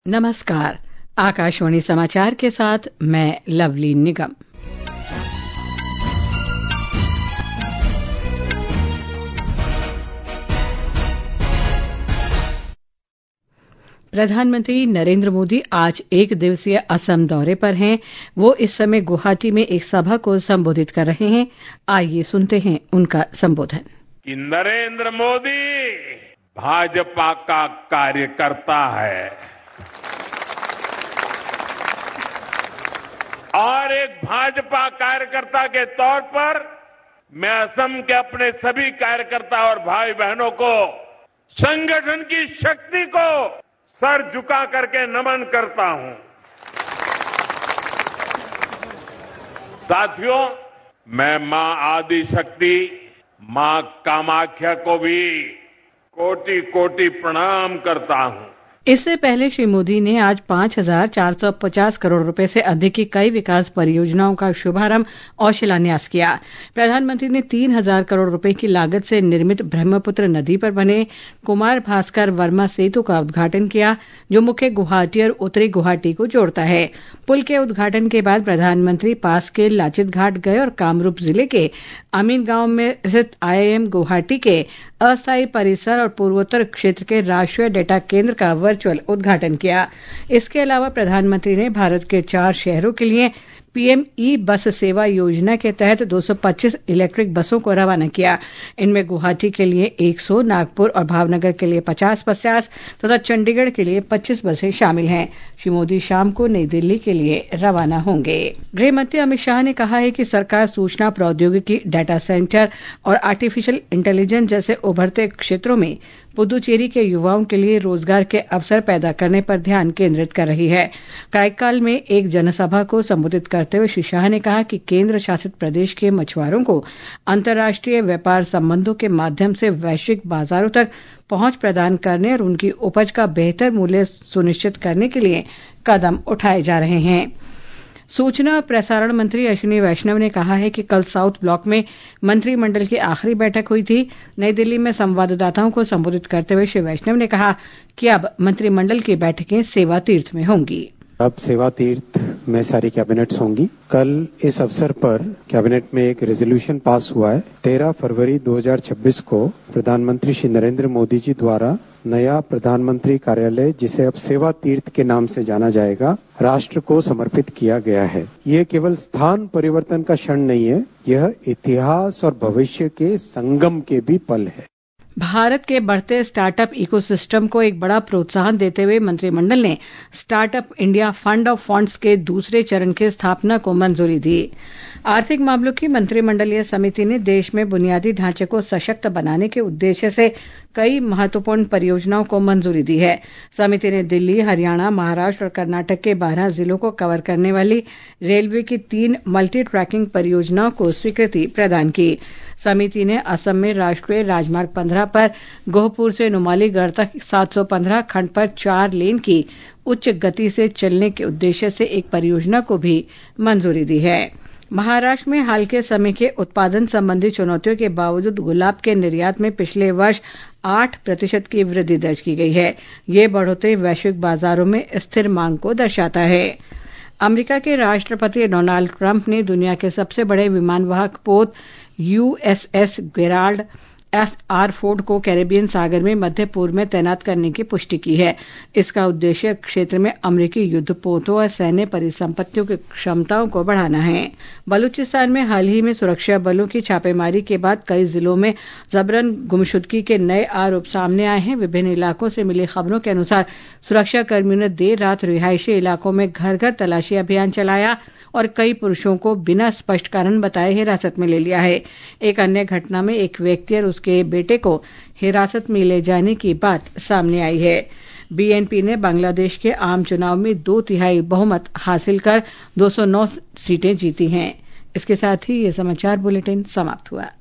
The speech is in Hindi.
नमस्कार, आकाशवाणी समाचार के साथ मैं लवली निगम। प्रधानमंत्री नरेंद्र मोदी आज एक दिवसीय असम दौरे पर हैं। वो इस समय गुवाहाटी में एक सभा को संबोधित कर रहे हैं। आइए सुनते हैं उनका संबोधन। कि नरेंद्र मोदी भाजपा का कार्यकर्ता है और एक भाजपा कार्यकर्ता के तौर पर मैं असम के अपने सभी कार्यकर्ता और भाई बहनों को संगठन की शक्ति को सर झुका करके नमन करता हूं। साथियों, मैं मां आदि शक्ति मां कामाख्या को भी कोटि कोटि प्रणाम करता हूं। इससे पहले श्री मोदी ने आज 5,450 करोड़ रुपए से अधिक की कई विकास परियोजनाओं का शुभारंभ और शिलान्यास किया। प्रधानमंत्री ने 3,000 करोड़ रुपए की लागत से निर्मित ब्रह्मपुत्र नदी पर बने कुमार भास्कर वर्मा सेतु का उद्घाटन किया, जो मुख्य गुवाहाटी और उत्तरी गुवाहाटी को जोड़ता है। पुल के उद्घाटन के बाद प्रधानमंत्री पास के लाचित घाट गए और कामरूप जिले के अमीन गांव में स्थित IIM गुवाहाटी के अस्थायी परिसर और पूर्वोत्तर क्षेत्र के राष्ट्रीय डेटा केंद्र का वर्चुअल उद्घाटन किया। इसके अलावा प्रधानमंत्री ने भारत के 4 शहरों के लिए PM ई-बस सेवा योजना के तहत 225 इलेक्ट्रिक बसों को रवाना किया। इनमें गुवाहाटी के लिए 100, नागपुर और भावनगर के लिए 50-50 तथा चंडीगढ़ के लिए 25 बसें शामिल हैं। श्री मोदी शाम को नई दिल्ली के लिए रवाना होंगे। गृह मंत्री अमित शाह ने कहा है कि सरकार सूचना प्रौद्योगिकी, डाटा सेंटर और आर्टिफिशियल इंटेलिजेंस जैसे उभरते क्षेत्रों में पुदुचेरी के युवाओं के लिए रोजगार के अवसर पैदा करने पर ध्यान केंद्रित कर रही है। कायकाल में एक जनसभा को संबोधित करते हुए श्री शाह ने कहा कि केंद्र शासित प्रदेश के मछुआरों को अंतर्राष्ट्रीय व्यापार संबंधों के माध्यम से वैश्विक बाजारों तक पहुंच प्रदान करने और उनकी उपज का बेहतर मूल्य सुनिश्चित करने के लिए कदम उठाए जा रहे हैं। सूचना और प्रसारण मंत्री अश्विनी वैष्णव ने कहा है कि कल साउथ ब्लॉक में मंत्रिमंडल की आखिरी बैठक हुई थी। नई दिल्ली में संवाददाताओं को संबोधित करते हुए श्री वैष्णव ने कहा कि अब मंत्रिमंडल की बैठकें सेवा तीर्थ में होंगी। अब सेवा तीर्थ में सारी कैबिनेट्स होंगी। कल इस अवसर पर कैबिनेट में एक रेजोल्यूशन पास हुआ है। 13 फरवरी 2026 को प्रधानमंत्री श्री नरेंद्र मोदी जी द्वारा नया प्रधानमंत्री कार्यालय, जिसे अब सेवा तीर्थ के नाम से जाना जाएगा, राष्ट्र को समर्पित किया गया है। ये केवल स्थान परिवर्तन का क्षण नहीं है, यह इतिहास और भविष्य के संगम के भी पल है। भारत के बढ़ते स्टार्टअप इकोसिस्टम को एक बड़ा प्रोत्साहन देते हुए मंत्रिमंडल ने startup India fund of funds के दूसरे चरण की स्थापना को मंजूरी दी। आर्थिक मामलों की मंत्रिमंडलीय समिति ने देश में बुनियादी ढांचे को सशक्त बनाने के उद्देश्य से कई महत्वपूर्ण परियोजनाओं को मंजूरी दी है। समिति ने दिल्ली, हरियाणा, महाराष्ट्र और कर्नाटक के 12 जिलों को कवर करने वाली रेलवे की 3 मल्टी ट्रैकिंग परियोजनाओं को स्वीकृति प्रदान की। समिति ने असम में राष्ट्रीय राजमार्ग 15 पर गोहपुर से नुमालीगढ़ तक 715 खंड पर 4 लेन की उच्च गति से चलने के उद्देश्य से एक परियोजना को भी मंजूरी दी है। महाराष्ट्र में हाल के समय के उत्पादन संबंधी चुनौतियों के बावजूद गुलाब के निर्यात में पिछले वर्ष 8% की वृद्धि दर्ज की गई है। ये बढ़ोतरी वैश्विक बाजारों में स्थिर मांग को दर्शाता है। अमेरिका के राष्ट्रपति डोनाल्ड ट्रंप ने दुनिया के सबसे बड़े विमानवाहक पोत USS गेराल्ड SR फोर्ड को कैरेबियन सागर में मध्य पूर्व में तैनात करने की पुष्टि की है। इसका उद्देश्य क्षेत्र में अमेरिकी युद्धपोतों और सैन्य परिसंपत्तियों की क्षमताओं को बढ़ाना है। बलूचिस्तान में हाल ही में सुरक्षा बलों की छापेमारी के बाद कई जिलों में जबरन गुमशुदगी के नए आरोप सामने आए हैं। विभिन्न इलाकों से मिली खबरों के अनुसार सुरक्षा कर्मियों ने देर रात रिहायशी इलाकों में घर घर तलाशी अभियान चलाया और कई पुरुषों को बिना स्पष्ट कारण बताए हिरासत में ले लिया है। एक अन्य घटना में एक व्यक्ति और उसके बेटे को हिरासत में ले जाने की बात सामने आई है। BNP ने बांग्लादेश के आम चुनाव में 2/3 बहुमत हासिल कर 209 सीटें जीती हैं। इसके साथ ही ये समाचार बुलेटिन समाप्त हुआ।